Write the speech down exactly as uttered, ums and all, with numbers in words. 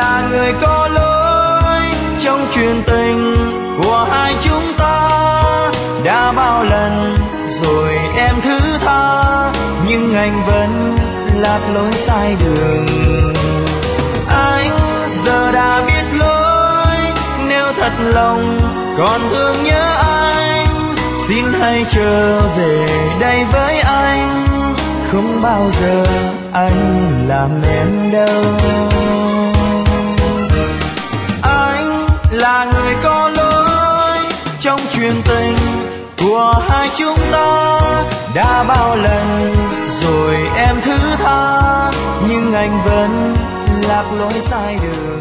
là người có lỗi trong chuyện tình của hai chúng ta. Đã bao lần rồi em thứ tha, nhưng anh vẫn lạc lối sai đường. Anh giờ đã biết lỗi, nếu thật lòng còn thương nhớ anh, xin hãy trở về đây với anh. Không bao giờ anh làm em đâu. Anh là người có lỗi trong chuyện tình của hai chúng ta. Đã bao lần rồi em thứ tha, nhưng anh vẫn lạc lối sai đường.